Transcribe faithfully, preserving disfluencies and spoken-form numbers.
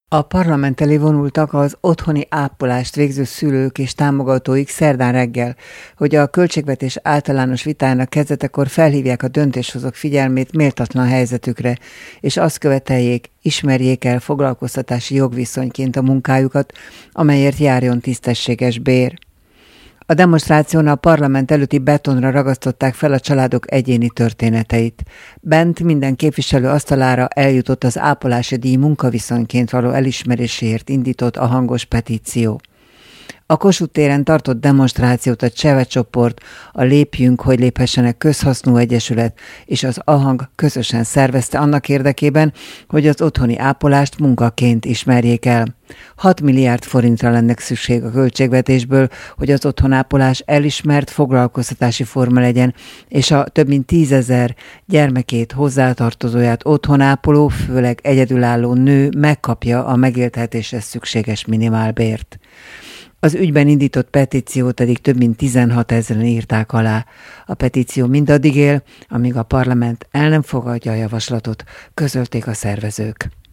A parlament elé vonultak az otthoni ápolást végző szülők és támogatóik szerdán reggel, hogy a költségvetés általános vitának kezdetekor felhívják a döntéshozók figyelmét méltatlan helyzetükre, és azt követeljék, ismerjék el foglalkoztatási jogviszonyként a munkájukat, amelyért járjon tisztességes bér. A demonstráción a parlament előtti betonra ragasztották fel a családok egyéni történeteit. Bent minden képviselő asztalára eljutott az ápolási díj munkaviszonyként való elismeréséért indított a hangos petíció. A Kossuth téren tartott demonstrációt a Cseve csoport, a Lépjünk, hogy léphessenek közhasznú egyesület és az AHANG közösen szervezte annak érdekében, hogy az otthoni ápolást munkaként ismerjék el. hat milliárd forintra lenne szükség a költségvetésből, hogy az otthonápolás elismert foglalkoztatási forma legyen, és a több mint tízezer gyermekét, hozzátartozóját otthonápoló, főleg egyedülálló nő megkapja a megélhetéshez szükséges minimálbért. Az ügyben indított petíciót eddig több mint tizenhat ezeren írták alá. A petíció mindaddig él, amíg a parlament el nem fogadja a javaslatot, közölték a szervezők.